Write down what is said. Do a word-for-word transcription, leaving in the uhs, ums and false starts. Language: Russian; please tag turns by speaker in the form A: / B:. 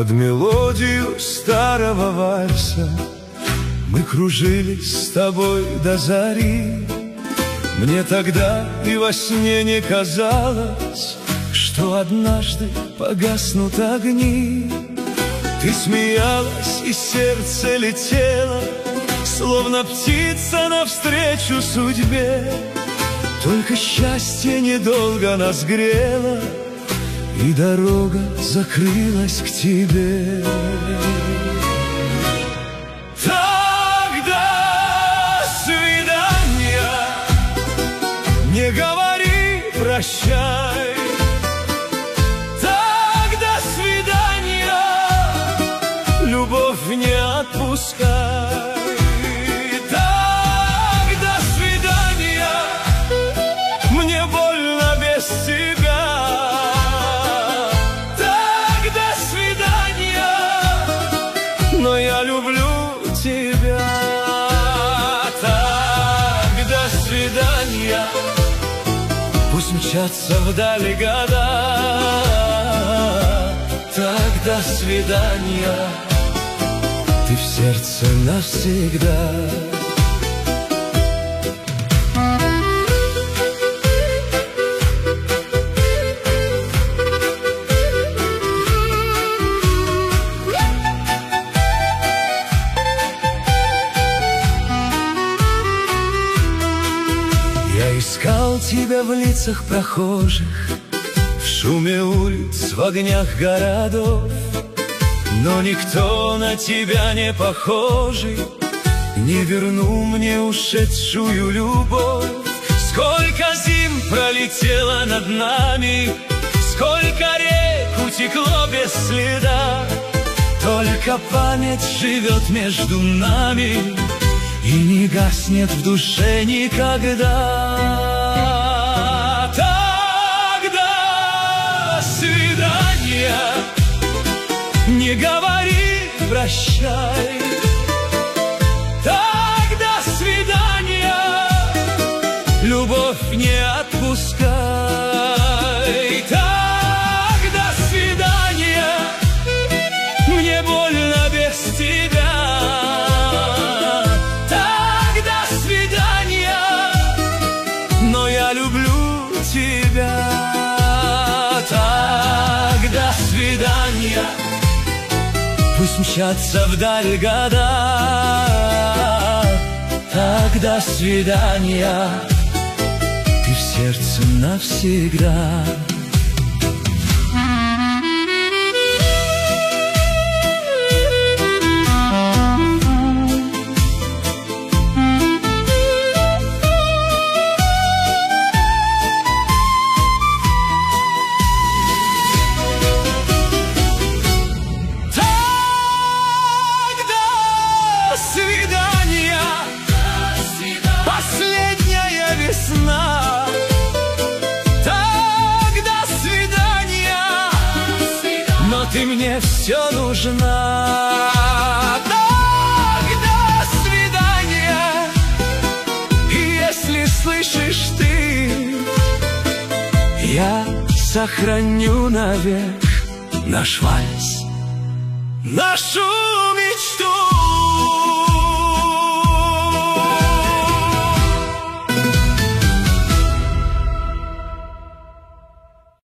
A: Под мелодию старого вальса мы кружились с тобой до зари. Мне тогда и во сне не казалось, что однажды погаснут огни. Ты смеялась, и сердце летело, словно птица навстречу судьбе. Только счастье недолго нас грело, и дорога закрылась к тебе. Тогда свидания, не говори прощай. Тогда свидания, любовь не отпускай. Тогда свидания, мне больно без тебя. Но я люблю тебя. Так, до свидания. Пусть мчатся вдали года. Так, до свидания. Ты в сердце навсегда. Я искал тебя в лицах прохожих, в шуме улиц, в огнях городов, но никто на тебя не похожий не вернул мне ушедшую любовь. Сколько зим пролетело над нами, сколько рек утекло без следа, только память живет между нами и не гаснет в душе никогда. Тогда свидания, не говори прощай. Тогда свидания, любовь не отпускай. Тогда свидания, мне больно без тебя. Но я люблю тебя. Так, до свидания. Пусть мчатся вдаль года. Так, до свидания. Ты в сердце навсегда. Последняя весна. Тогда свидания, но ты мне все нужна. Тогда свидания, и если слышишь ты, я сохраню навек наш вальс, нашу мечту.